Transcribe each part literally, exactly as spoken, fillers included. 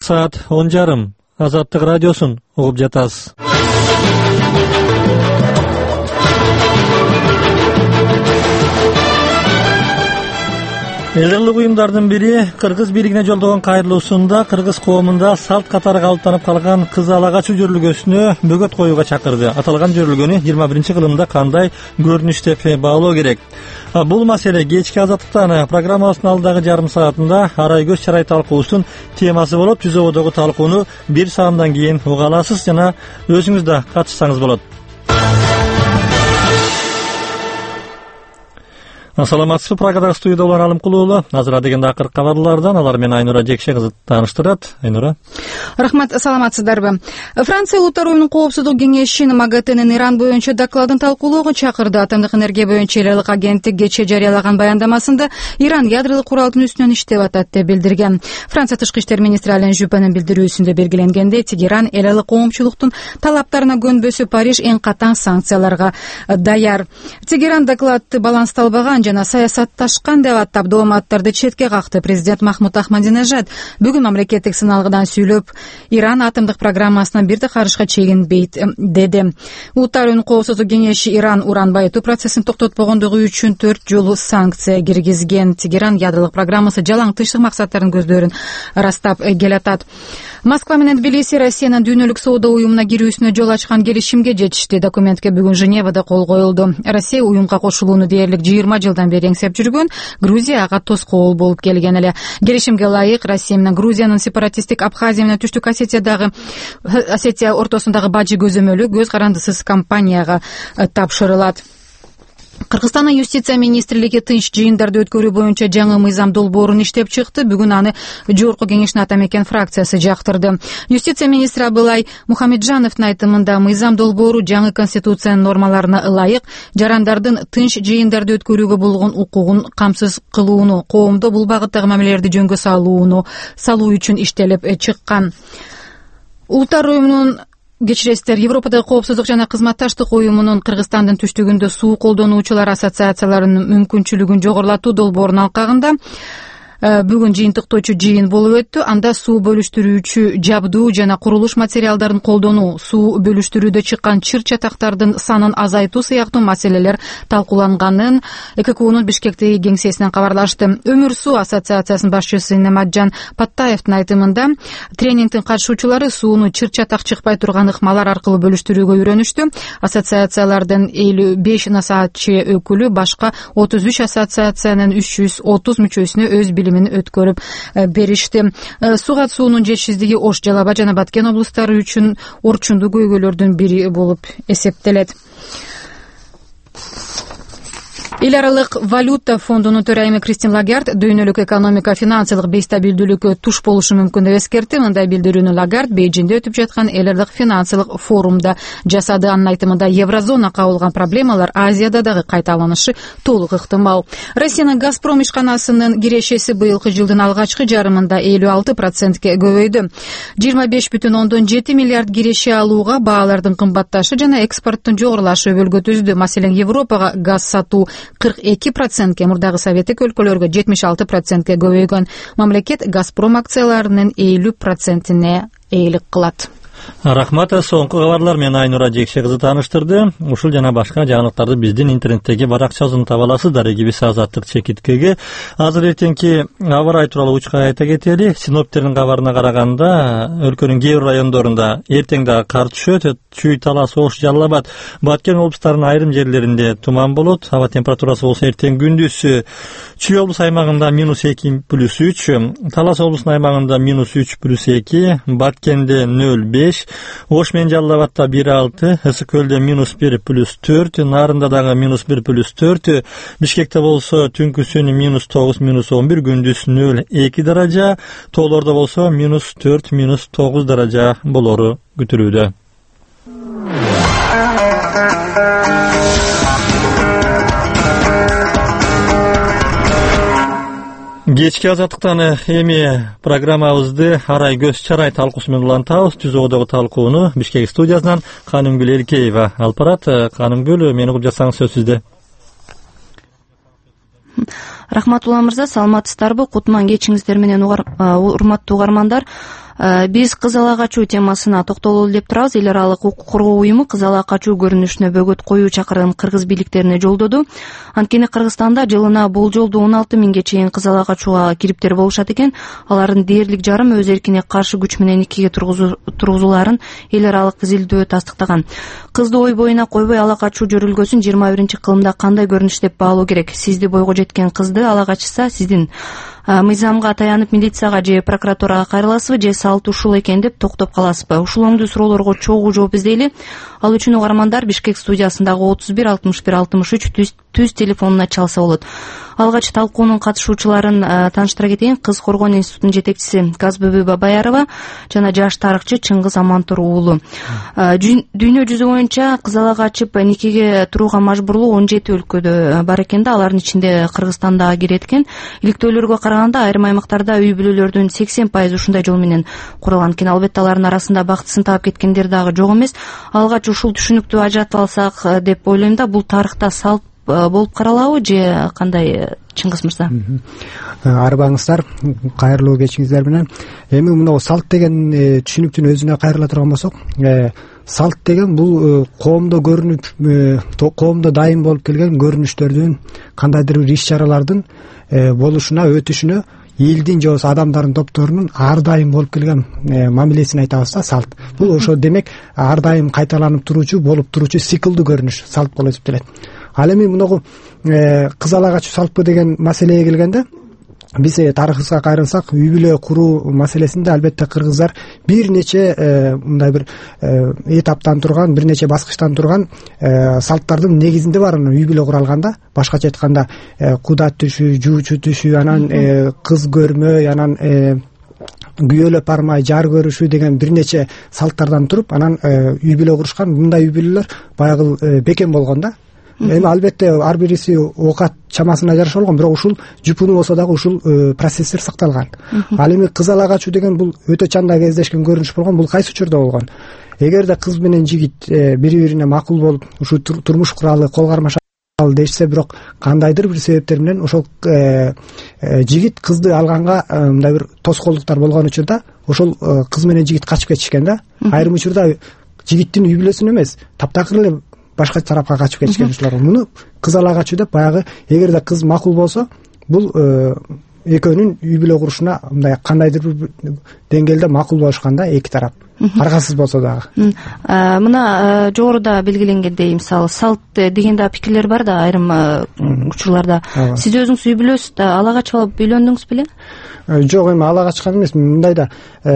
саат он жарым. Азаттык радиосун угуп жатасыз. Элдик уюмдардын бири Кыргыз бийлигине жолдогон кайрылуусунда кыргыз коомунда салт катары калыптанып калган кыз ала качуу жөрүлгөсүнө бөгөт коюуга чакырды. Аталган жөрүлгөнү жыйырма биринчи кылымда кандай көрүнүш деп баалоо керек. Бул маселе кечки Азаттыктан программасынын алдагы жарым саатында арай көз чарай талкуусунун темасы болот. Жүз ободогу талкууну бир саамдан кийин уга аласыз жана өзүңүз да катышсаңыз болот. Саламатсызбы, Прагадагы студияда улан Алымкул уулу. Азыр дегенде акыркы кабарлардан алар менен Айнура Жекше кызы тааныштырат. Айнура. Рахмат, саламатсыздарбы. Франция Улуттар уюмунун коопсуздук кеңешинин МАГАТЭнин Иран боюнча докладын талкуулоого чакырды. Атомдук энергия боюнча элдик агенттик кечээ жарыялаган баяндамасында Иран ядролук куралдын үстүнөн иштеп атат деп билдирген. Франция тышкы иштер министри Ален Жюпенин билдирүүсүндө белгиленгендей, Тегеран элдик коомчулуктун талаптарына көнбөсө Париж эң катаң санкцияларга даяр. Тегеран докладты балансталбаган жана саясатташкан деп аттап дооматтарды четке какты. Президент Махмуд Ахмадинежад бүгүн мамлекеттик сыналгыдан сүйлөп, Иран атомдук программасына бир да карышка чегинбейт деди. Улуттар уюмунун коопсуздук кеңеши Иран уран байытуу процессин токтотпогондугу үчүн төрт жолу санкция киргизген. Тегеран ядролук программасы жалаң тынчтык максаттарын көздөрүн ырастап келатат. Москва менен Тбилиси Россиянын дүйнөлүк соода уюмуна кирүүсүнө жол ачкан келишимге жетишти. Документке бүгүн Женевада кол коюлду. Россия уюмга кошулууну дээрлик жыйырма жылдан бери эңсеп жүргөн, Грузия ага тоскоол болуп келген эле. Келишимге ылайык Россия менен Грузиянын сепаратисттик Абхазия менен Түштүк Осетиядагы Осетия ортосундагы бажы көзөмөлү көз карандысыз компанияга тапшырылат. Кыргызстандын юстиция министрлиги тынч жыйындарды өткөрүү боюнча жаңы мыйзам долбоорун иштеп чыкты. Бүгүн аны жогорку кеңештин ата мекен фракциясы жактырды. Юстиция министри Абылай Мухамеджановдун айтымында мыйзам долбоору жаңы конституциянын нормаларына ылайык жарандардын тынч жыйындарды өткөрүүгө болгон укугун камсыз кылууну, коомдо бул багыттагы мамилелерди жөнгө салууну салуу үчүн иштелип чыккан. Улуттар уюмунун Кечиресиздер, Европадагы коопсуздук жана кызматташтык уюмунун Кыргызстандын түштүгүндө суу колдонуучулар ассоциацияларынын мүмкүнчүлүгүн жогорулатуу долбоорунун алкагында бүгүн жыйынтыктоочу жыйын болуп өттү. Анда суу бөлүштүрүүчү жабдуу жана курулуш материалдарын колдонуу, суу бөлүштүрүүдө чыккан чыр чатактардын санын азайтуу сыяктуу маселелер талкууланганын ЭККУнун Бишкектеги кеңсесинен кабарлашты. Өмүр суу ассоциациясынын башчысы Немаджан Паттаевдин айтымында тренингдин катышуучулары сууну чыр чатак чыкпай турган ыкмалар аркылуу бөлүштүрүүгө үйрөнүштү. Ассоциациялардын элүү беш насаатчы өкүлү башка отуз үч ассоциациянын үч жүз отуз мүчөсүнө өз билимин өткөрүп беришти. Суга суунун жетишсиздиги Ош, Жалал Абад жана Баткен облустары үчүн орчундуу көйгөйлөрдүн бири болуп эсептелет. Эл аралык валюта фондунун төрайымы Кристин Лагард дүйнөлүк экономика финансылык бейстабилдүүлүккө туш болушу мүмкүн деп эскертти. Мындай билдирүүнү Лагард Бейжиңде өтүп жаткан эл аралык финансылык форумда жасады. Анын айтымында еврозона кабылган проблемалар Азияда дагы кайталанышы толук ыктымал. Россиянын Газпром ишканасынын кирешеси быйылкы жылдын алгачкы жарымында элүү алты процентке көбөйдү. жыйырма беш бүтүн ондон жети миллиард киреше алууга баалардын кымбатташы жана экспорттун жогорулашы өбөлгө түздү. Маселен, Европага газ сатуу кырк эки процентке, мурдагы советтик өлкөлөргө жетимиш алты процентке көбөйгөн. Мамлекет Газпром акцияларынын элүү процентине ээлик кылат. Рахмат, соңку кабарлар менен Айнура Жекше кызы тааныштырды. Ушул жана башка жаңылыктарды биздин интернеттеги баракчабыздан таба аласыздар. Эгибиз Азаттык чекиткеге. Азыр эртеңки аба ырайы тууралуу учка айта кетели. Синоптиктердин кабарына караганда, өлкөнүн кээ бир райондорунда эртең дагы кар түшөт. Чүй, Талас, Ош, Жалал Абад, Баткен облустарынын айрым жерлеринде туман болот. Аба температурасы болсо эртең күндүз Чүй облус аймагында минус эки плюс үч, Талас облусунун аймагында минус үч плюс эки, Баткенде нөл беш, Ош менен Жалал Абадта бир алты, Ысык көлдө минус бир плюс төрт, Нарында дагы минус бир плюс төрт, Бишкекте болсо түнкүсүн минус тогуз, минус он бир, күндүз нөл эки даража, тоолордо болсо минус төрт, минус тогуз даража болору күтүлүүдө. Кечки Азаттыктан эми программабызды арай көз чарай талкуусу менен улантабыз. Жүз ободогу талкууну Бишкек студиясынан Канымгүл Элкеева алып барат. Канымгүл, мени угуп жатсаңыз сөз сизде. Рахмат Улан мырза, саламатсыздарбы? Кутман кечиңиздер менен урматтуу угармандар. Биз кыз ала качуу темасына токтололу деп турабыз. Эл аралык укук коргоо уюму кыз ала качуу көрүнүшүнө бөгөт коюу чакырыгын кыргыз бийликтерине жолдоду. Анткени Кыргызстанда жылына болжолдуу он алты миңге чейин кыз ала качууга кириптер болушат экен. Алардын дээрлик жарым өз эркине каршы күч менен никеге тургузуларын эл аралык изилдөө тастыктаган. Кызды ой боюна койбой ала качуу жөрүлгөсүн жыйырма биринчи кылымда кандай көрүнүш деп баалоо керек? Сизди бойго жеткен кызды ала качса, сиздин мыйзамга таянып милицияга же прокуратурага кайрыласызбы, же салт ушул экен деп токтоп каласызбы? Ушул оңдуу суроолорго чогуу жооп издейли. Ал үчүн угармандар Бишкек студиясындагы отуз бир алтымыш бир алтымыш үч түз телефонуна чалса болот. Алгач талкуунун катышуучуларын тааныштыра кетейин. Кыз коргоо институтунун жетекчиси Казбүбү Бабаярова жана жаш тарыхчы Чыңгыз Амантур уулу. Дүйнө жүзү боюнча кыз ала качып никеге турууга мажбурлуу он жети өлкөдө бар экен да, алардын ичинде Кыргызстан да кирет экен. Иликтөөлөргө караганда айрым аймактарда үй бүлөлөрдүн сексен пайызы ушундай жол менен курулган экен. Албетте алардын арасында бактысын таап кеткендер дагы жок эмес. Алгач ушул түшүнүктүү ажыратып алсак деп ойлойм да, бул тарыхта салт болуп каралабы же кандай, Чыңгыз мырза? Арбаңыздар, кайрылуу кечиңиздер менен. Эми мына салт деген түшүнүктүн өзүнө кайрыла турган болсок, салт деген бул коомдо көрүнүп, коомдо дайым болуп келген көрүнүштөрдүн, кандайдыр бир иш-чаралардын болушуна, өтүшүнө элдин же болбосо адамдардын топторунун ар дайым болуп келген мамилесин айтабыз да, салт. Бул ошо демек ар дайым кайталанып туруучу, болуп туруучу циклдүү көрүнүш салт болуп эсептелет. Ал эми мунагу кыз ала качуу салтпы деген маселеге келгенде, биз тарыхыбызга кайрылсак, үй бүлө куруу маселесинде албетте кыргыздар бир нече мындай бир этаптан турган, бир нече баскычтан турган салттардын негизинде бар. Үй бүлө куралганда, башкача айтканда, куда түшүү, жуучу түшүү, анан кыз көрмөй, анан күйөөлөп бармай жар көрүшүү деген бир нече салттардан туруп, анан үй бүлө курушкан. Мындай үй бүлөлөр баягы бекем болгон да. Эми албетте ар бириси оокат чамасына жараша болгон, бирок ушул жупуну болсо дагы ушул процесстер сакталган. Ал эми кыз ала качуу деген бул өтө чанда кездешкен көрүнүш болгон. Бул кайсы учурда болгон? Эгерде кыз менен жигит бири-бирине макул болуп, ушу турмуш куралы, кол кармашалы дешсе, бирок кандайдыр бир себептер менен ошол жигит кызды алганга мындай бир тоскоолдуктар болгон учурда ошол кыз менен жигит качып кетишкен да. Айрым учурда жигиттин үй бүлөсүн эмес, таптакыр эле башка тарапка качып кетишкен ушулар. Муну кыз ала качуу деп, баягы эгерде кыз макул болсо, бул экөөнүн үй бүлө курушуна мындай кандайдыр бир деңгээлде макул болушканда эки тарап, аргасыз болсо дагы. Мына жогоруда белгиленгендей, мисалы салт дегенде пикирлер бар да айрым учурларда. Сиз өзүңүз үй бүлөсүз, ала качып алып үйлөндүңүз беле? Жок, эми ала качкан эмесмин. Мындай да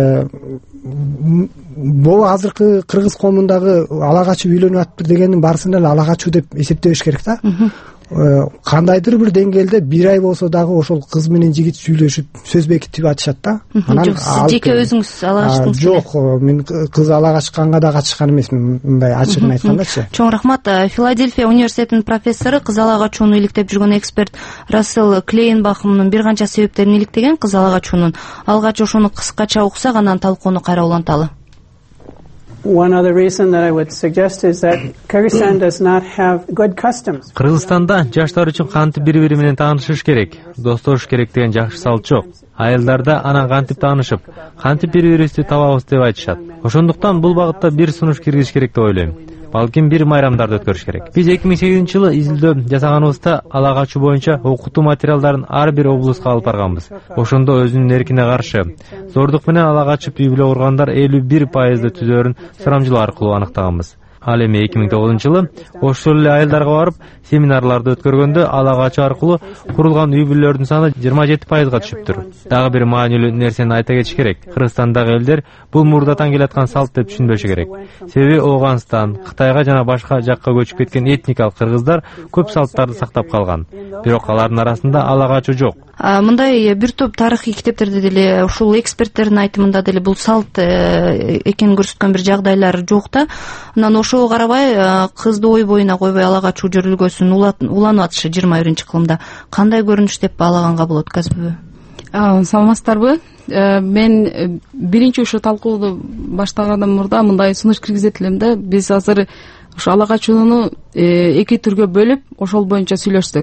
бул азыркы кыргыз коомундагы ала качып үйлөнүп атыптыр дегендин баарысын эле ала качуу деп эсептебеш керек да. Кандайдыр бир деңгээлде бир ай болсо дагы ошол кыз менен жигит сүйлөшүп сөз бекитип атышат да. Анан сиз жеке өзүңүз ала качтыңыз? Жок, мен кыз ала качканга да катышкан эмесмин, мындай ачыгын айткандачы. Чоң рахмат. Филадельфия университетинин профессору, кыз ала качууну иликтеп жүргөн эксперт Рассел Клейнбахмдын бир канча себептерин иликтеген кыз ала качуунун. Алгач ошону кыскача уксак, анан талкууну кайра уланталы. One other reason that I would suggest is that Kyrgyzstan does not have good customs. Кыргызстанда жаштар үчүн кантип бири-бири менен таанышыш керек, достошуш керек деген жакшы салт жок. Айылдарда анан кантип таанышып, кантип бири-бирибизди табабыз деп айтышат. Ошондуктан бул багытта бир сунуш киргизиш керек деп ойлойм. Балким бир майрамдарды өткөрүш керек. Биз эки миң сегизинчи жылы изилдөө жасаганыбызда ала качуу боюнча окутуу материалдарын ар бир облуска алып барганбыз. Ошондо өзүнүн эркине каршы зордук менен ала качып үй бүлө кургандар элүү бир пайызды түзөөрүн сурамжылоо аркылуу аныктаганбыз. Ал эми эки миң тогузунчу жылы ошол эле айылдарга барып семинарларды өткөргөндө ала качуу аркылуу курулган үй бүлөлөрдүн саны жыйырма жети пайызга түшүптүр. Дагы бир маанилүү нерсени айта кетиш керек. Кыргызстандагы элдер бул мурдатан келаткан салт деп түшүнбөшү керек. Себеби Ооганстан, Кытайга жана башка жакка көчүп кеткен этникалык кыргыздар көп салттарды сактап калган. Бирок алардын арасында ала качуу жок. Мындай бир топ тарыхый китептерде деле, ушул эксперттердин айтымында деле бул салт экенин көрсөткөн бир жагдайлар жок да. Анан ошого карабай кызды ой боюна койбой ала качуу жөрүлгөсүн уланып атышы жыйырма биринчи кылымда кандай көрүнүш деп баалаганга болот? Казбүбү. Саламатсыздарбы? Мен биринчи ушу талкууну баштагандан мурда мындай сунуш киргизет элем да. Биз азыр ушу ала качууну эки түргө бөлүп, ошол боюнча сүйлөшсөк.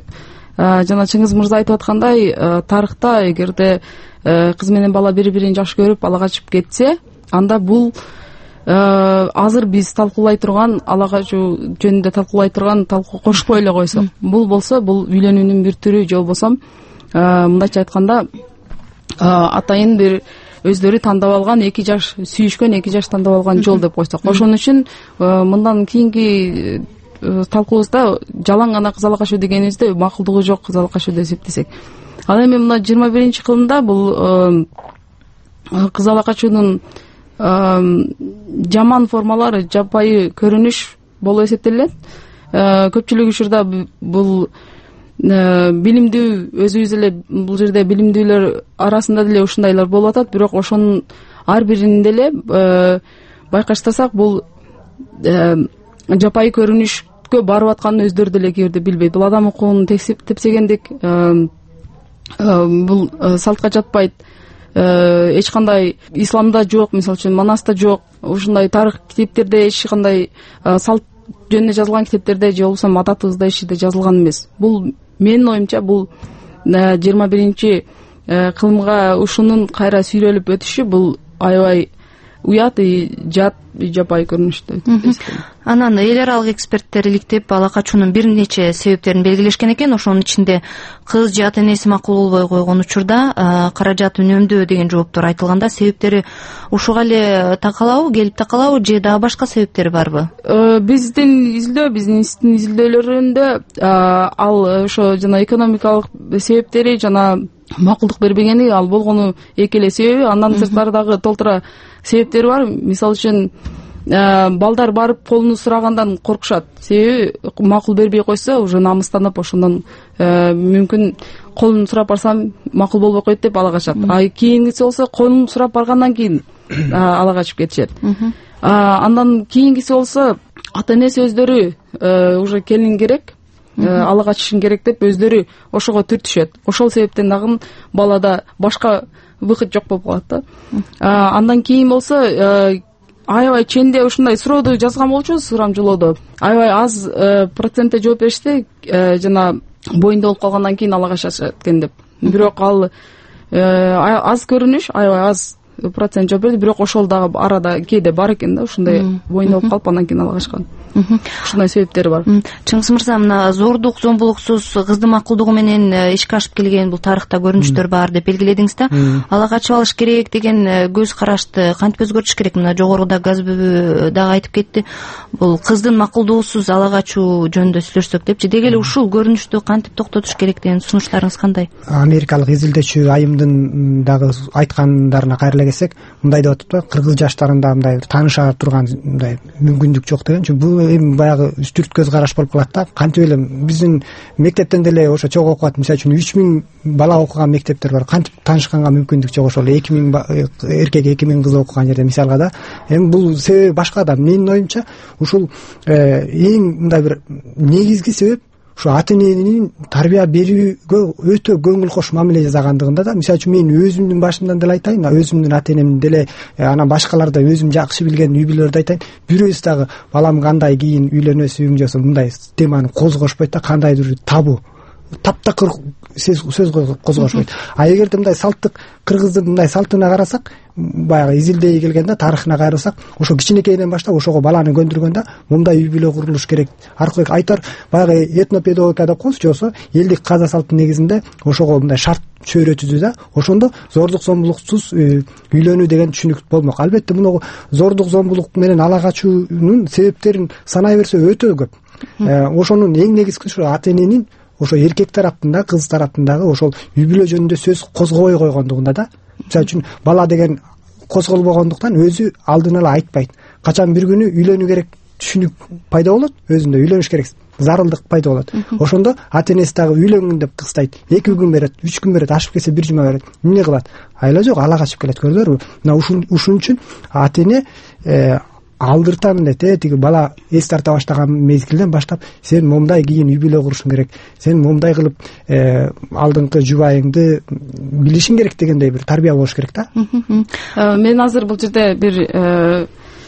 жана Чыңгыз мырза айтып аткандай, тарыхта эгерде кыз менен бала бири бирин жакшы көрүп ала качып кетсе, анда бул азыр биз талкуулай турган ала качуу жөнүндө талкуулай турган талкуу кошпой эле койсок, бул болсо бул үйлөнүүнүн бир түрү, же болбосо мындайча айтканда атайын бир өздөрү тандап алган эки жаш сүйүшкөн эки жаш тандап алган жол деп койсок. Ошон үчүн мындан кийинки талкуубузда жалаң гана кыз ала качуу дегенибизде макулдугу жок кыз ала качуу деп эсептесек. Ал эми мына жыйырма биринчи кылымда бул кыз ала качуунун жаман формалары жапайы көрүнүш болуп эсептелет. Көпчүлүк учурда бул билимдүү, өзүбүз эле бул жерде билимдүүлөр арасында деле ушундайлар болуп атат, бирок ошонун ар биринин деле байкаштасак бул жапайы көрүнүшкө барып атканын өздөрү деле кээ бирде билбейт. Бул адам укугун тепсегендик, бул салтка жатпайт, эч кандай исламда жок, мисалы үчүн манаста жок, ушундай тарых китептерде эч кандай салт жөнүндө жазылган китептерде же болбосо адатыбызда эч жерде жазылган эмес. Бул менин оюмча бул жыйырма биринчи кылымга ушунун кайра сүйлөлүп өтүшү бул аябай уят, жат, жапайы көрүнүштө. Анан эл аралык эксперттер иликтеп ала качуунун бир нече себептерин белгилешкен экен. Ошонун ичинде кыз же ата энеси макул болбой койгон учурда каражат үнөмдөө деген жооптор айтылганда, себептери ушуга эле такалабы, келип такалабы, же дагы башка себептери барбы? Биздин изилдөө, биздин институттун изилдөөлөрүндө ал ошо жана экономикалык себептери жана макулдук бербегени ал болгону эки эле себеби. Андан сырткары дагы толтура себептери бар. Мисалы үчүн балдар барып колуну сурагандан коркушат. Себеби макул бербей койсо уже намыстанып, ошондон мүмкүн колун сурап барсам макул болбой койт деп ала качат. А кийингиси болсо колун сурап баргандан кийин ала качып кетишет. Андан кийингиси болсо ата энеси өздөрү уже келин керек, ала качышың керек деп өздөрү ошого түртүшөт. Ошол себептен дагы балада башка выход жок болуп калат да. Андан кийин болсо аябай ченде ушундай сурооду жазган болчубуз, сурамжылоодо. Аябай аз процентте жооп беришти, жана боюнда болуп калгандан кийин ала качышат экен деп. Бирок ал аз көрүнүш, аябай аз процент жооп берди, бирок ошол дагы арада кээде бар экен да, ушундай боюнда болуп калып андан кийин ала качкан. Ушундай себептери бар. Чыңгыз мырза, мына зордук, зомбулуксуз кыздын макулдугу менен ишке ашып келген бул тарыхта көрүнүштөр бар деп белгиледиңиз да. Ала качып алыш керек деген көз карашты кантип өзгөртүш керек? Мына жогоруда Газбүбү дагы айтып кетти. Бул кыздын макулдугусуз ала качуу жөнүндө сүйлөшсөк депчи. Деги эле ушул көрүнүштү кантип токтотуш керек деген сунуштарыңыз кандай? Америкалык изилдөөчү Айымдын дагы айткандарына кайрыла келсек, мындай деп атат, кыргыз жаштарында мындай тааныша турган мындай мүмкүндүк жок деген. Бул эми баягы үстүрт көз караш болуп калат да. Кантип эле биздин мектептен деле ошо чогуу окуп, мисалы үчүн үч миң бала окуган мектептер бар. Кантип таанышканга мүмкүндүк жок. Ошол эки миң эркек, эки миң кыз окуган жерде мисалга да. Эми бул себеби башка да. Менин оюмча ушул эң мындай бир негизги себеп ушу ата эненин тарбия берүүгө өтө көңүл кош мамиле жасагандыгында да. Мисалы үчүн мен өзүмдүн башымдан деле айтайын, өзүмдүн ата энем деле, анан башкалар да өзүм жакшы билген үй бүлөлөрдү айтайын. Бирөөбүз дагы балам кандай кийин үйлөнөсүң же мындай теманы козгошпойт да, кандайдыр табу таптакыр сөз козгошпойт. А эгерде мындай салттык кыргыздын мындай салтына карасак, баягы изилдей келгенде тарыхына кайрылсак, ошо кичинекейден баштап ошого баланы көндүргөндө мындай үй бүлө курулуш керек. Аркылы айтар баягы этнопедагогика деп коебуз, жосо элдик каза салттын негизинде ошого мындай шарт чөйрө түзүү да. Ошондо зордук зомбулуксуз үйлөнүү деген түшүнүк болмок. Албетте муну зордук зомбулук менен ала качуунун себептерин санай берсе өтө көп. Ошонун эң негизгиси ушу ата эненин ошо эркек тараптында, кыз тараптындагы ошол үй бүлө жөнүндө сөз козгобой койгондугунда да. Мисалы үчүн бала деген козголбогондуктан өзү алдын ала айтпайт. Качан бир күнү үйлөнүү керек түшүнүк пайда болот, өзүндө үйлөнүш керек зарылдык пайда болот. Ошондо ата энеси дагы үйлөнгүн деп кыстайт. эки күн берет, үч күн берет, ашып келсе бир жума берет. Эмне кылат? Айла жок, ала качып келет, көрдүңөрбү? Мына ушун үчүн ата эне алдыртам дейт, э тиги бала эс тарта баштаган мезгилден баштап сен момундай кийин үй бүлө курушуң керек, сен момундай кылып алдыңкы жубайыңды билишиң керек дегендей бир тарбия болуш керек да. Мен азыр бул жерде бир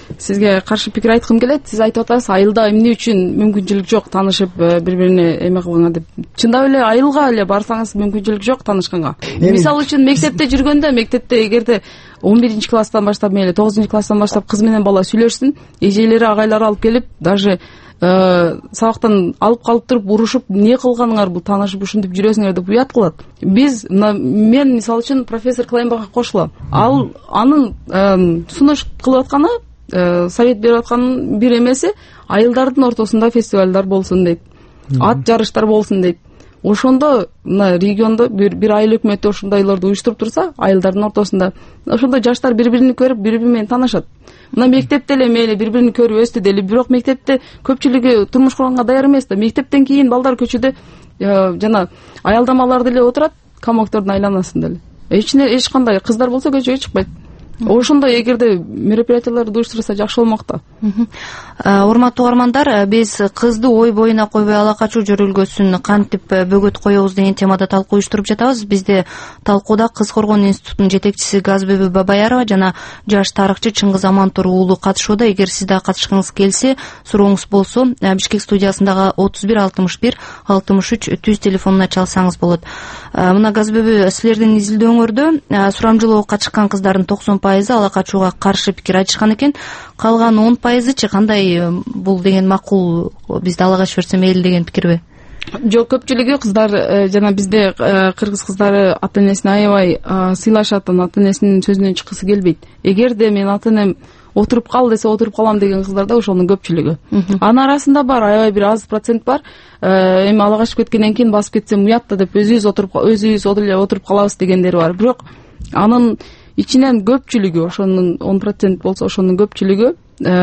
сизге каршы пикир айткым келет. Сиз айтып атасыз, айылда эмне үчүн мүмкүнчүлүк жок таанышып бири бирине эме кылганга деп. Чындап эле айылга эле барсаңыз мүмкүнчүлүк жок таанышканга. Мисалы үчүн мектепте жүргөндө, мектепте эгерде он биринчи класстан баштап мейли тогузунчу класстан баштап кыз менен бала сүйлөшсүн, эжелери агайлары алып келип даже сабактан алып калып туруп урушуп, эмне кылганыңар, бул таанышып ушинтип жүрөсүңөр деп уят кылат. Биз мен мисалы үчүн профессор Клейнбахка кошулам. Ал анын сунуш кылып атканы, совет берип атканын бир эмеси айылдардын ортосунда фестивалдар болсун дейт. Ат жарыштар болсун дейт. Ошондо мына региондо бир бир айыл өкмөтү ошондойлорду уюштуруп турса, айылдардын ортосунда ошондо жаштар бири-бирин көрүп, бири-бири менен таанышат. Мына мектепте эле мейли бири-бирин көрүп өстү дейли, бирок мектепте көпчүлүгү турмуш курганга даяр эмес да. Мектептен кийин балдар көчөдө жана аялдамаларда эле отурат, комоктордун айланасында эле. Эч эч кандай кыздар болсо көчөгө чыкпайт. Ошондой эгерде мероприятияларды уюштурса жакшы болмок да. Урматтуу угармандар, биз кызды ой боюна койбой ала качуу жөрөлгөсүн кантип бөгөт коебуз деген темада талкуу уюштуруп жатабыз. Бизде талкууда Кыз коргоо институтунун жетекчиси Газбүбү Бабаярова жана жаш тарыхчы Чыңгыз Амантур уулу катышууда. Эгер сиз да катышкыңыз келсе, сурооңуз болсо, Бишкек студиясындагы отуз бир алтымыш бир алтымыш үч түз телефонуна чалсаңыз болот. Мына Газбүбү, силердин изилдөөңөрдө сурамжылоого катышкан кыздардын токсон пайызы ала качууга каршы пикир айтышкан экен. Калган он пайызычы кандай, бул деген макул, бизди ала качып берсе мейли деген пикирби? Жок, көпчүлүгү кыздар жана бизде кыргыз кыздары ата энесине аябай сыйлашат, ата энесинин сөзүнөн чыккысы келбейт. Эгерде мен ата энем отуруп кал десе отуруп калам деген кыздар да ошонун көпчүлүгү. Анын арасында бар аябай бир аз процент бар. Эми ала качып кеткенден кийин басып кетсем уят да деп өзүбүз отуруп өзүбүз эле отуруп калабыз дегендери бар. Бирок анын ичинен көпчүлүгү, ошонун он процент болсо ошонун көпчүлүгү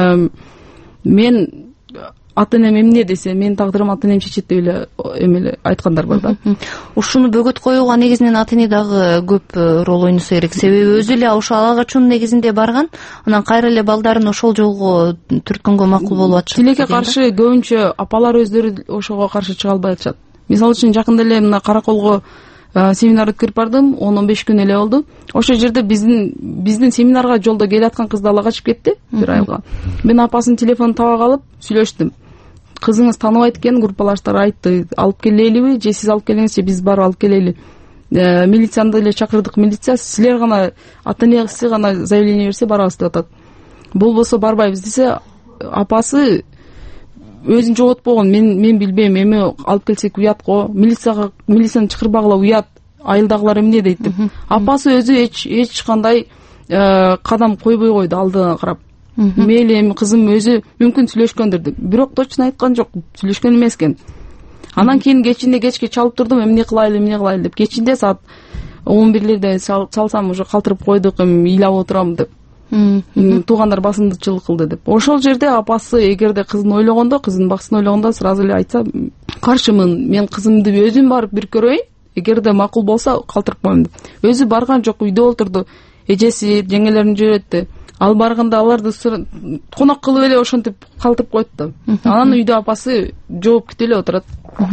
мен ата энем эмне десе, менин тагдырым ата энем чечет деп эле эмеле айткандар бар да. Ушуну бөгөт коюуга негизинен ата эне дагы көп роль ойносо керек. Себеби өзү эле ошо ала качуунун негизинде барган, анан кайра эле балдарын ошол жолго түрткөнгө макул болуп атышат. Тилекке каршы көбүнчө апалар өздөрү ошого каршы чыга албай атышат. Мисалы үчүн жакында эле мына Караколго семинар өткөрүп бардым, он он беш күн эле болду. Ошол жерде биздин биздин семинарга жолдо келаткан кызды ала качып кетти бир айга. Мен апасынын телефонун таба калып сүйлөштүм. Кызыңыз тааныбайт экен, группалаштар айтты, алып келелиби, же сиз алып келиңиз, же биз барып алып келели. Милицияны эле чакырдык, милиция силер гана ата энеси гана заявление берсе барабыз деп атат. Болбосо барбайбыз десе, апасы өзүн жоготпогон, мен мен билбейм, эми алып келсек уят го, милицияга милицияны чакырбагыла уят, айылдагылар эмне дейт деп. Апасы өзү эч эч кандай кадам койбой койду алдына карап. Мейли эми кызым өзү мүмкүн сүйлөшкөндүр деп. Бирок точно айткан жок, сүйлөшкөн эмес экен. Анан кийин кечинде кечке чалып турдум, эмне кылайлы, эмне кылайлы деп. Кечинде саат он бирлерде чалсам уже калтырып койдук, эми ыйлап отурам деп. Туугандар басымдычылык кылды деп. Ошол жерде апасы эгерде кызын ойлогондо, кызынын баксын ойлогондо сразу эле айтса, каршымын, мен кызымды өзүм барып бир көрөйүн, эгерде макул болсо калтырып коем деп. Өзү барган жок, үйдө отурду. Эжеси, жеңелерин жиберетти. Ал барганда аларды конок кылып эле ошентип калтырып коет да. Анан үйдө апасы жооп күтүп эле отурат.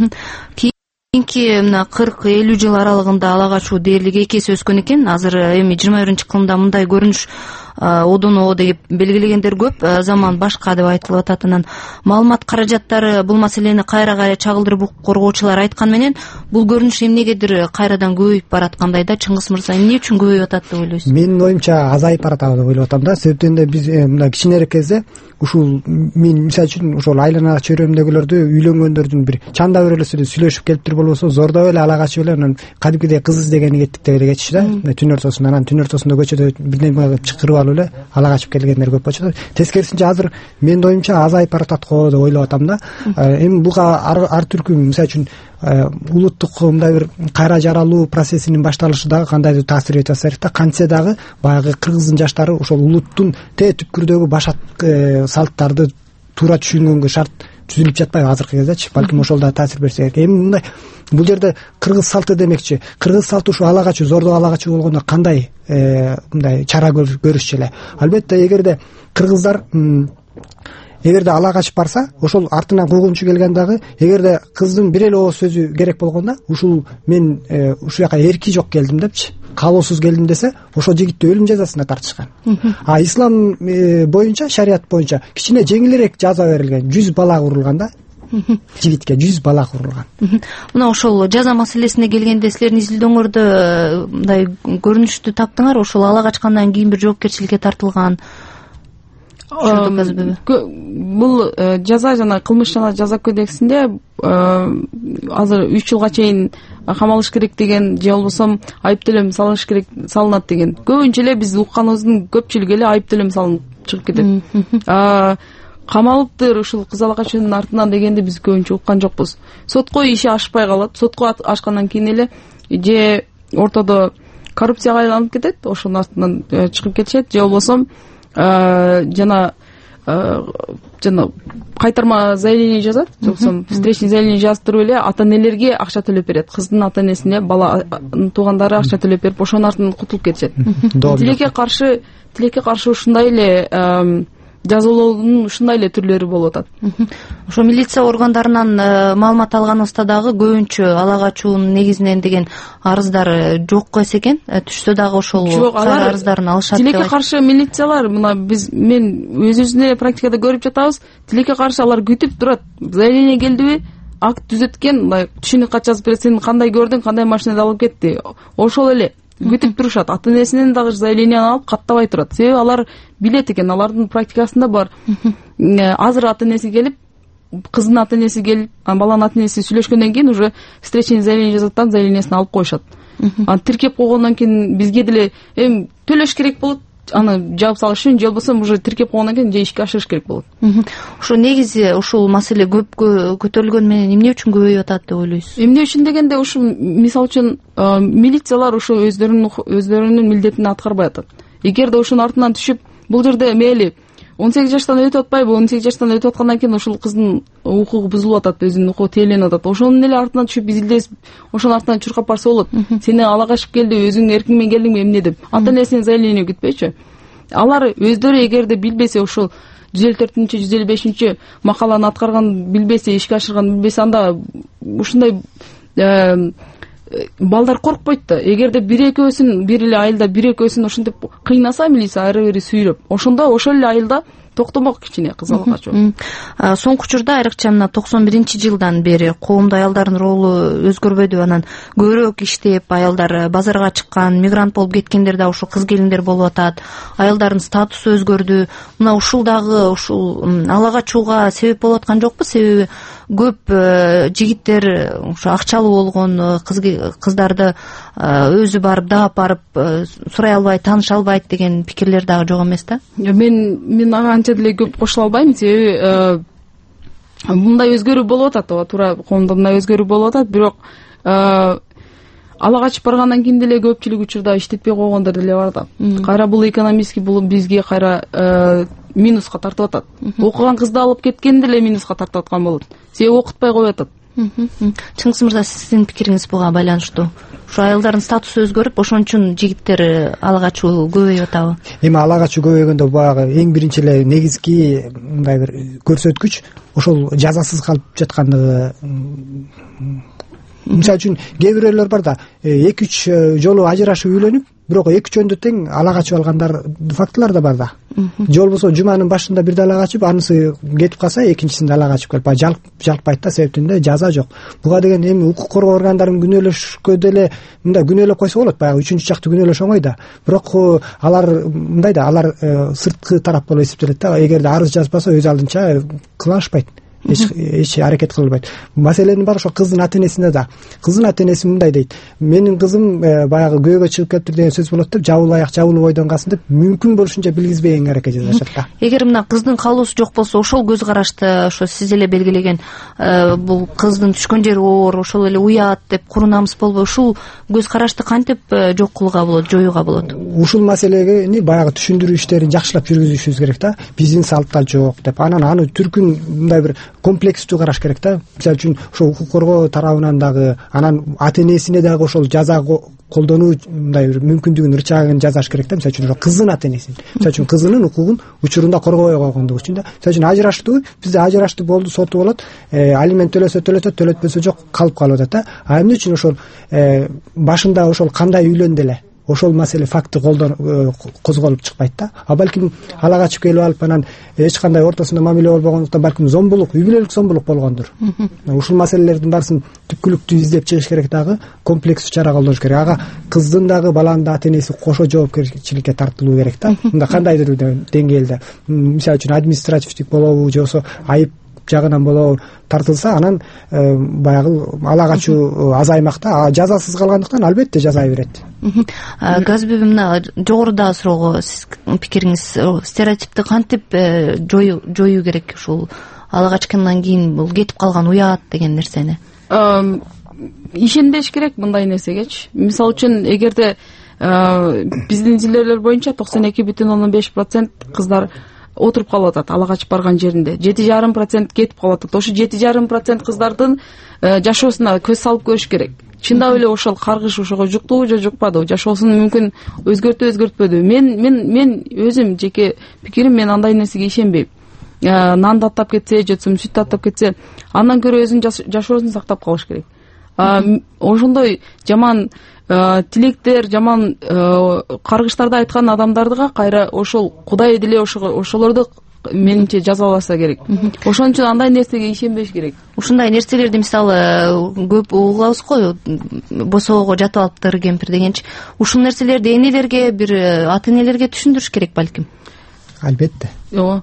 Кийинки мына кырк элүү жыл аралыгында ала качуу дээрлик эки эсе өскөн экен. Азыр эми жыйырма биринчи кылымда мындай көрүнүш одоно деп белгилегендер көп, заман башка деп айтылып атат. Анан маалымат каражаттары бул маселени кайра кайра чагылдырып коргоочулар айткан менен бул көрүнүш эмнегедир кайрадан көбөйүп бараткандай да. Чыңгыз мырза, эмне үчүн көбөйүп атат деп ойлойсуз? Менин оюмча азайып баратат деп ойлоп атам да. Себептен да биз мына кичинерээк кезде ушул мен мисалы үчүн ошол айлана чөйрөмдөгүлөрдү үйлөнгөндөрдүн бир чанда бир эле сүйлөшүп келип туруп болбосо зордоп эле ала качып эле анан кадимкидей кыз издегени кеттик деп эле кетишти да. Түн ортосунда анан түн ортосунда көчөдө бирдеме кылып чакырып алып эле ала качып келгендер көп болчу. Тескерисинче азыр менин оюмча азайып баратат го деп ойлоп атам да. Эми буга ар түркү мисалы үчүн улуттук мындай бир кайра жаралуу процессинин башталышы дагы кандайдыр таасир этип атса керек да. Кантсе дагы баягы кыргыздын жаштары ошол улуттун тээ түпкүрдөгү башат салттарды туура түшүнгөнгө шарт түзүлүп жатпайбы азыркы кездечи? Балким ошол да таасир берсе керек. Эми мындай бул жерде кыргыз салты демекчи, кыргыз салты ушу ала качуу, зордук ала качуу болгондо кандай мындай чара көрүшчү эле? Албетте эгерде кыргыздар эгерде ала качып барса, ошол артынан куугунчу келген дагы эгерде кыздын бир эле ооз сөзү керек болгондо, ушул мен ушул жака эрки жок келдим депчи, каалоосуз келдим десе, ошол жигитти өлүм жазасына тартышкан. А ислам боюнча, шарият боюнча кичине жеңилирээк жаза берилген, жүз бала урулган да. Жигитке жүз бала урулган. Мына ошол жаза маселесине келгенде силердин изилдөөңөрдө мындай көрүнүштү таптыңар, ошол ала качкандан кийин бир жоопкерчиликке тартылган. Бул жаза жана кылмыш жана жаза кодексинде азыр үч жылга чейин камалыш керек деген, же болбосо айып төлөм салыш керек, салынат деген. Көбүнчө эле биз укканыбыздын көпчүлүгү эле айып төлөм салынып чыгып кетет. Камалыптыр ушул кыз ала качуунун артынан дегенди биз көбүнчө уккан жокпуз. Сотко иши ашпай калат. Сотко ашкандан кийин эле же ортодо коррупцияга айланып кетет, ошонун артынан чыгып кетишет, же болбосо жана жана кайтарма заявление жазат, же болбосо встречный заявление жаздырып эле ата-энелерге акча төлөп берет. Кыздын ата-энесине бала туугандары акча төлөп берип, ошонун артынан кутулуп кетишет. Тилекке каршы, тилекке каршы ушундай эле жазалоонун ушундай эле түрлөрү болуп атат. Ошо милиция органдарынан маалымат алганыбызда дагы көбүнчө ала качуунун негизинен деген арыздар жок эсе экен. Түшсө дагы ошол арыздарын алышат. Тилекке каршы милициялар, мына биз мен өзүбүздүн эле практикада көрүп жатабыз. Тилекке каршы алар күтүп турат. Заявление келдиби? Акт түзөткөн, мындай түшүнүк кат жазып берет, сен кандай көрдүң, кандай машинада алып кетти. Ошол эле күтүп турушат. Ата-энесинен дагы заявление алып каттабай турат. Себеби алар билет экен, алардын практикасында бар. Азыр ата-энеси келип, кыздын ата-энеси келип, баланын ата-энеси сүйлөшкөндөн кийин уже встречный заявление жазаттан заявлениясын алып коюшат. Аны тиркеп койгондон кийин бизге деле эми төлөш керек болот. Аны жаап салыш үчүн, же болбосо уже тиркеп койгондон кийин же ишке ашырыш керек болот. Ошо негизи ушул маселе көп көтөрүлгөн менен эмне үчүн көбөйүп атат деп ойлойсуз? Эмне үчүн дегенде, ушу мисалы үчүн милициялар ушу өздөрүнүн өздөрүнүн милдетин аткарбай атат. Эгерде ушунун артынан түшүп, бул жерде мейли он сегиз жаштан өтүп атпайбы, он сегиз жаштан өтүп аткандан кийин ушул кыздын укугу бузулуп атат, өзүнүн укугу тейленип атат. Ошонун эле артынан түшүп изилдесип, ошонун артынан чуркап барса болот. Сени ала качып келди, өзүң эркиң менен келдиңби эмне деп. Ата-энесинен заявление күтпөйчү. Алар өздөрү эгерде билбесе, ушул жүз элүү төртүнчү жүз элүү бешинчи макаланы аткарган билбесе, ишке ашырган билбесе, анда ушундай балдар коркпойт да. Эгерде бир экөөсүн, бир эле айылда бир экөөсүн ошентип кыйнаса милиция, ары бери сүйрөп, ошондо ошол эле айылда токтомок кичине кыз ала качуу. Соңку учурда айрыкча мына токсон биринчи жылдан бери коомдо аялдардын ролу өзгөрбөдү. Анан көбүрөөк иштеп, аялдар базарга чыккан, мигрант болуп кеткендер да ушул кыз келиндер болуп атат. Аялдардын статусу өзгөрдү. Мына ушул дагы ушул ала качууга себеп болуп аткан жокпу? Себеби көп жигиттер ушу акчалуу болгон кыздарды өзү барып даап барып сурай албайт, тааныша албайт деген пикирлер дагы жок эмес да? Мен мен ага анча деле көп кошула албайм. Себеби мындай өзгөрүү болуп атат, ооба туура, коомдо мындай өзгөрүү болуп атат, бирок ала качып баргандан кийин деле көпчүлүк учурда иштетпей койгондор деле бар да. Кайра бул экономический бул бизге кайра минуска тартып атат. Окуган кызды алып кеткен деле минуска тартып аткан болот. Себеби окутпай коюп атат. Чыңгыз мырза, сиздин пикириңиз буга байланыштуу? Ушу аялдардын статусу өзгөрүп, ошон үчүн жигиттер ала качуу көбөйүп атабы? Эми ала качуу көбөйгөндө баягы эң биринчи эле негизги мындай бир көрсөткүч ошол жазасыз калып жаткандыгы. Мисалы үчүн кээ бирөөлөр бар да, эки үч жолу ажырашып үйлөнүп, бирок эки жөндө тең ала качып алгандар фактылар да бар да. Же болбосо жуманын башында бирде ала качып, анысы кетип калса, экинчисинде ала качып келип, жалп жалпайт да, себептен жаза жок. Буга деген эми укук коргоо органдарын күнөөлөшкө деле мындай күнөөлөп койсо болот, баягы үчүнчү жакты күнөөлөш оңой да. Бирок алар мындай да, алар сырткы тарап болуп эсептелет да. Эгерде арыз жазбаса, өз алдынча кыла алышпайт. эч эч аракет кылбайт. Маселенин баары ошо кыздын ата-энесинде да. Кыздын ата-энеси мындай дейт: менин кызым баягы көйгөй чыгып кетиптир деген сөз болот деп, жабыл аяк жабылып бойдон калсын деп, мүмкүн болушунча билгизбегенге аракет жасашат да. Эгер мына кыздын каалоосу жок болсо, ошол көз карашты ошо сиз эле белгилеген бул кыздын түшкөн жери оор, ошол эле уят деп куру намыс болбой, ушул көз карашты кантип жок кылууга болот, жоюуга болот? Ушул маселени баягы түшүндүрүү иштерин жакшылап жүргүзүшүбүз керек да. Биздин салтта жок деп, анан аны түркүн мындай бир комплекстүү караш керек да. Мисалы үчүн ошо укук коргоо тарабынан дагы анан ата энесине дагы ошол жаза колдонуу мындай бир мүмкүндүгүн ырчагын жасаш керек да. Мисалы үчүн кыздын ата энесин, мисалы үчүн кызынын укугун учурунда коргобой койгондугу үчүн да. Мисалы үчүн ажыраштуу, бизде ажырашты болду, соту болот, алимент төлөсө төлөтөт, төлөтпөсө жок, калып калып атат да. А эмне үчүн ошол башында ошол кандай үйлөндү эле ошол маселе факты колдон козголуп чыкпайт да. А балким ала качып келип алып анан эч кандай ортосунда мамиле болбогондуктан балким зомбулук, үй бүлөлүк зомбулук болгондур. Ушул маселелердин баарысын түпкүлүктүү издеп чыгыш керек дагы, комплекстүү чара колдош керек. Ага кыздын дагы баланын да ата энеси кошо жоопкерчиликке тартылуу керек да. Мында кандайдыр деңгээлде, мисалы үчүн административдик болобу же болбосо айып жагынан болобу тартылса, анан баягы ала качуу азаймак да. Жазасыз калгандыктан албетте жазай берет. Газбеби, мына жогоруда суроого сиздин пикириңиз, стереотипти кантип жоюу керек ушул ала качкандан кийин бул кетип калган уят деген нерсени? Ишенбеш керек мындай нерсегечи. Мисалы үчүн эгерде биздин изилдөөлөр боюнча токсон эки бүтүн ондон беш процент кыздар отуруп калып атат ала качып барган жеринде, жети жарым процент кетип калып атат. Ошо жети жарым процент кыздардын жашоосуна көз салып көрүш керек. Чындап эле ошол каргыш ошого жуктубу же жукпадыбы, жашоосун мүмкүн өзгөртүп өзгөртпөдүбү? Мен мен мен өзүм жеке пикирим, мен андай нерсеге ишенбейм. Нан таттап кетсе, же болбосо сүт таттап кетсе, андан көрө өзүнүн жашоосун сактап калыш керек. Ошондой жаман тилектер, жаман каргыштарды айткан адамдарга кайра ошол Кудай деле ошолорду менимче жазаласа керек. Ошон үчүн андай нерсеге ишенбеш керек. Ушундай нерселерди мисалы көп угулабыз го, босоого жатып алыптыр кемпир дегенчи. Ушул нерселерди энелерге, бир ата энелерге түшүндүрүш керек балким. Албетте. Ооба.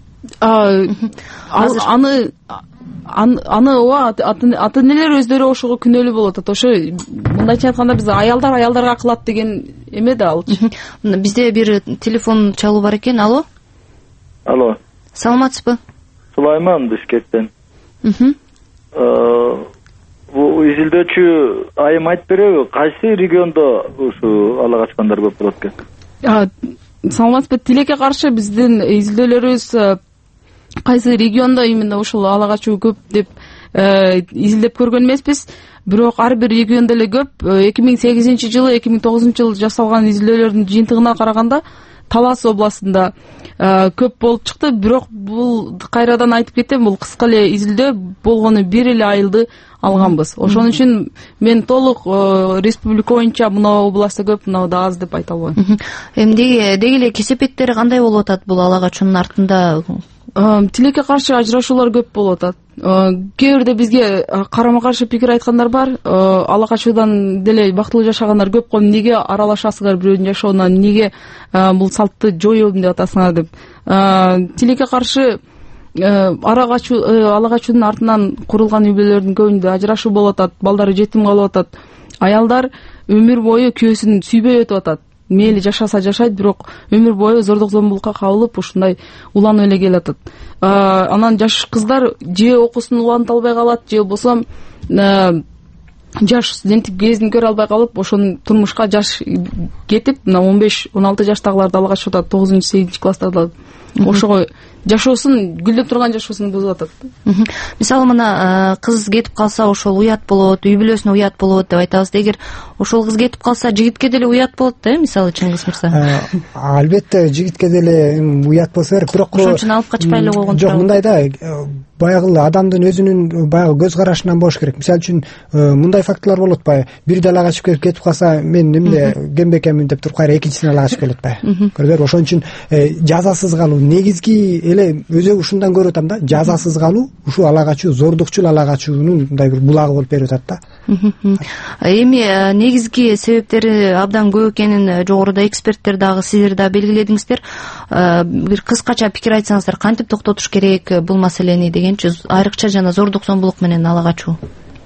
Аны аны ооба ата энелер өздөрү ошого күнөөлүү болуп атат. Ошо мындайча айтканда биз аялдар аялдарга кылат деген эме да алчы. Бизде бир телефон чалуу бар экен. Алло. Алло. Саламатсызбы? Сулайман Бишкектен. Бул изилдөөчү айым айтып береби, кайсы региондо ушу ала качкандар көп болот экен? Саламатсызбы? Тилекке каршы биздин изилдөөлөрүбүз кайсы региондо именно ушул ала качуу көп деп изилдеп көргөн эмеспиз. Бирок ар бир региондо эле көп. эки миң сегизинчи жылы, эки миң тогузунчу жылы жасалган изилдөөлөрдүн жыйынтыгына караганда Талас областында көп болуп чыкты. Бирок бул кайрадан айтып кетем, бул кыска эле изилдөө болгону бир эле айылды алганбыз. Ошон үчүн мен толук республика боюнча мына областта көп, мына да аз деп айта албайм. Эмне деги эле кесепеттери кандай болуп атат бул ала качуунун артында? Тилекке каршы ажырашуулар көп болуп атат. Кээ бирде бизге карама каршы пикир айткандар бар. Ала качуудан деле бактылуу жашагандар көп го, эмнеге аралашасыңар бирөөнүн жашоонуна, эмнеге бул салтты жоёбун деп атасыңар деп. Тилекке каршы ала качуу ала качуунун артынан курулган үй бүлөлөрдүн көбүндө ажырашуу болуп атат, балдары жетим калып атат. Аялдар өмүр бою күйөөсүн сүйбөй өтүп атат. Мейли жашаса жашайт, бирок өмүр бою зордук зомбулукка кабылып ушундай уланып эле келатат. Анан жаш кыздар же окуусун уланта албай калат, же болбосо жаш студенттик кезин көрө албай калып, ошонун турмушка жаш кетип, мына он беш он алты жаштагыларды ала качып атат, тогузунчу сегизинчи класстагылар. Ошого жашоосун, гүлдөп турган жашоосун бузуп атат. Мисалы мына кыз кетип калса ошол уят болот, үй бүлөсүнө уят болот деп айтабыз. Эгер ошол кыз кетип калса жигитке деле уят болот да, мисалы Чыңгыз мырза. Албетте жигитке деле уят болсо керек, бирок ошон үчүн алып качпай эле койгон. Жок, мындай да, баягы адамдын өзүнүн баягы көз карашынан болуш керек. Мисалы үчүн мындай фактылар болуп атпайбы? Бирди ала качып келип кетип калса, мен эмне кембекемин деп туруп кайра экинчисин ала качып келет атпайбы? Көрдүңөрбү? Ошон үчүн жазасыз калуу негизги эле өзү ушундан көрүп атам да, жазасыз калуу ушу ала качуу, зордукчул ала качуунун мындай бир булагы болуп берип атат да. Эми негизги себептери абдан көп экенин жогоруда эксперттер дагы сиздер да белгиледиңиздер. Бир кыскача пикир айтсаңыздар, кантип токтотуш керек бул маселени дегенчи, айрыкча жана зордук зомбулук менен ала качуу?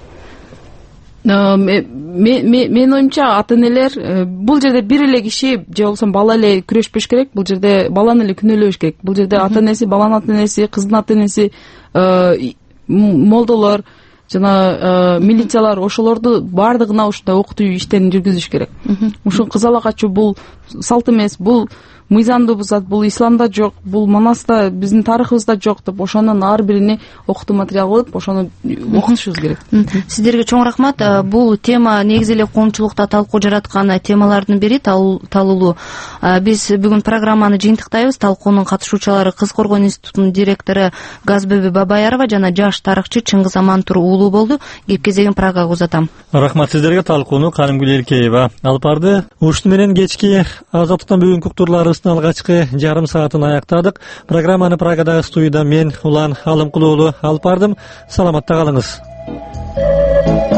Менин оюмча ата энелер бул жерде бир эле киши же болбосо бала эле күрөшпөш керек, бул жерде баланы эле күнөөлөбөш керек. Бул жерде ата энеси, баланын ата энеси, кыздын ата энеси, молдолор жана милициялар, ошолорду баардыгына ушундай окутуу иштерин жүргүзүш керек. Ушул кыз ала качуу бул салт эмес, бул мыйзамды бузат, бул исламда жок, бул манаста биздин тарыхыбызда жок деп ошонун ар бирине окутуу материал кылып ошону окутушубуз керек. Сиздерге чоң рахмат. Бул тема негизи эле коомчулукта талкуу жараткан темалардын бири талуулуу. Биз бүгүн программаны жыйынтыктайбыз. Талкуунун катышуучулары Кыз Коргон институтунун директору Газбеби Бабаярова жана жаш тарыхчы Чыңгыз Амантур уулу болду. Кеп кезегин Прагага узатам. Рахмат сиздерге. Талкууну Каримгүл Эркеева алып барды. Ушуну менен кечки Азаттыктан бүгүнкү уктурларыбыздын алгачкы жарым саатын аяктадык. Программаны Прагадагы студияда мен Улан Алымкулуулу алып бардым. Саламатта калыңыз.